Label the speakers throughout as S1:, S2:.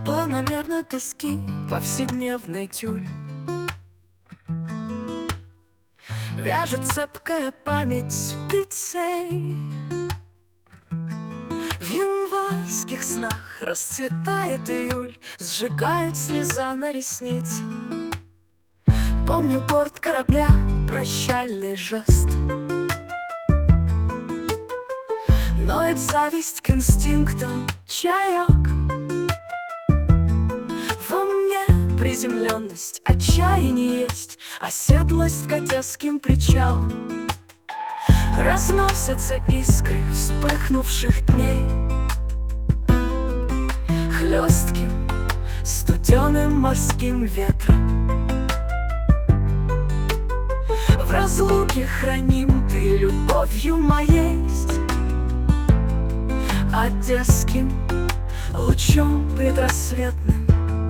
S1: Планомерно тоски повседневный тюль вяжет цепкая память птицей. В январских снах расцветает июль, сжигает слеза на ресниц. Помню борт корабля, прощальный жест. Ноет зависть к инстинктам чаек. Во мне приземленность, отчаяние есть, оседлость к одесским причалам. Разносятся искры вспыхнувших дней хлестким, студеным морским ветром. В разлуке храним ты любовью моей, одесским лучом предрассветным.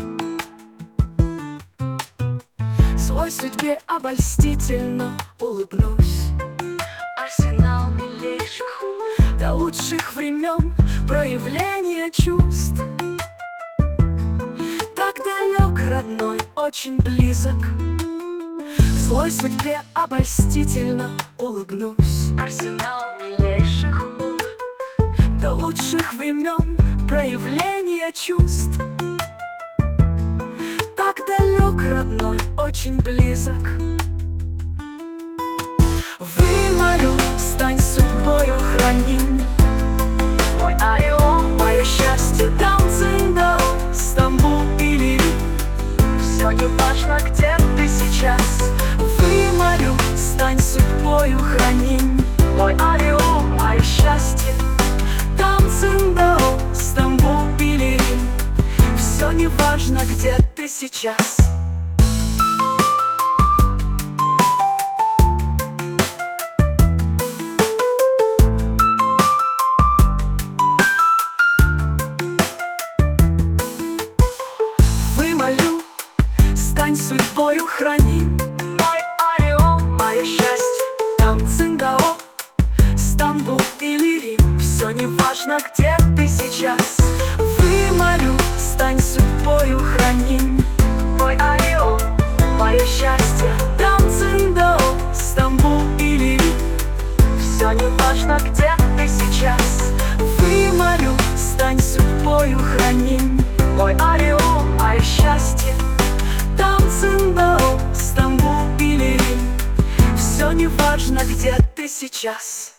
S1: Злой судьбе обольстительно улыбнусь. Арсенал милейших до лучших времен проявления чувств. Так далек, родной, очень близок. Злой судьбе обольстительно улыбнусь. Арсенал милейших до лучших времен проявления чувств. Так далек, родной, очень близок. Вымолю, стань судьбою храним. Мой ореол, мое счастье, Даунсендал, Стамбул или Рим. Все не важно, где ты сейчас. Вымолю, стань судьбою храним. Мой ореол, мое счастье, Даунсендал, Стамбул или Рим. Все не важно, где ты сейчас. Вымолю, стань судьбою храним. Мой ореол, мое счастье, Даунсендал, Стамбул или Рим. Все не важно, где ты сейчас. Вымолю, стань судьбою храним. Мой ореол, мое счастье, Даунсендал, Стамбул или Рим. Все не важно, где ты сейчас. Вымолю, стань судьбою храним. Мой ореол, мое счастье, Даунсендал, Стамбул или Рим. Все не важно, где ты сейчас.